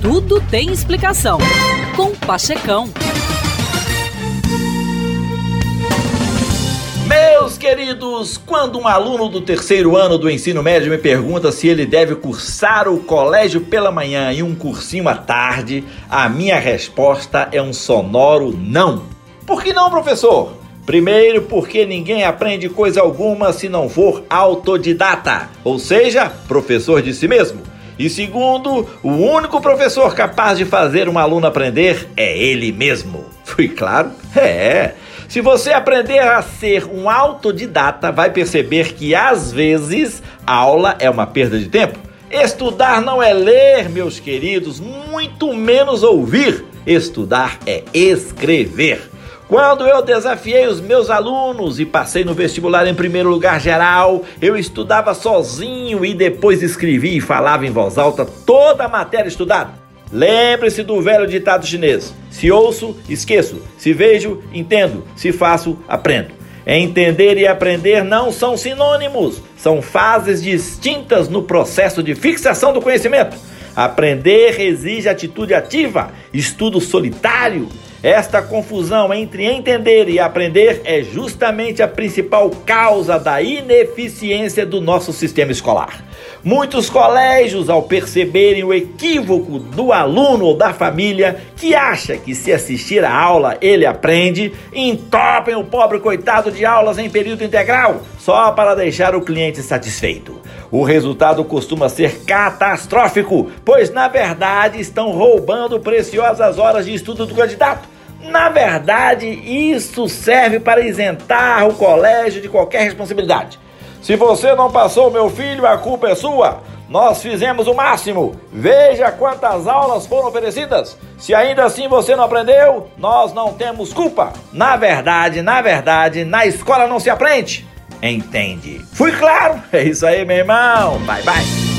Tudo tem explicação. Com Pachecão. Meus queridos, quando um aluno do terceiro ano do ensino médio me pergunta se ele deve cursar o colégio pela manhã e um cursinho à tarde, a minha resposta é um sonoro não. Por que não, professor? Primeiro, porque ninguém aprende coisa alguma se não for autodidata, ou seja, professor de si mesmo. E segundo, o único professor capaz de fazer um aluno aprender é ele mesmo. Fui claro? Se você aprender a ser um autodidata, vai perceber que às vezes a aula é uma perda de tempo. Estudar não é ler, meus queridos, muito menos ouvir. Estudar é escrever. Quando eu desafiei os meus alunos e passei no vestibular em primeiro lugar geral, eu estudava sozinho e depois escrevia e falava em voz alta toda a matéria estudada. Lembre-se do velho ditado chinês: se ouço, esqueço; se vejo, entendo; se faço, aprendo. Entender e aprender não são sinônimos, são fases distintas no processo de fixação do conhecimento. Aprender exige atitude ativa, estudo solitário. Esta confusão entre entender e aprender é justamente a principal causa da ineficiência do nosso sistema escolar. Muitos colégios, ao perceberem o equívoco do aluno ou da família, que acha que se assistir a aula ele aprende, entopem o pobre coitado de aulas em período integral, só para deixar o cliente satisfeito. O resultado costuma ser catastrófico, pois na verdade estão roubando preciosas horas de estudo do candidato. Na verdade, isso serve para isentar o colégio de qualquer responsabilidade. Se você não passou, meu filho, a culpa é sua. Nós fizemos o máximo. Veja quantas aulas foram oferecidas. Se ainda assim você não aprendeu, nós não temos culpa. Na verdade, na escola não se aprende. Entende? Fui claro? É isso aí, meu irmão. Bye, bye.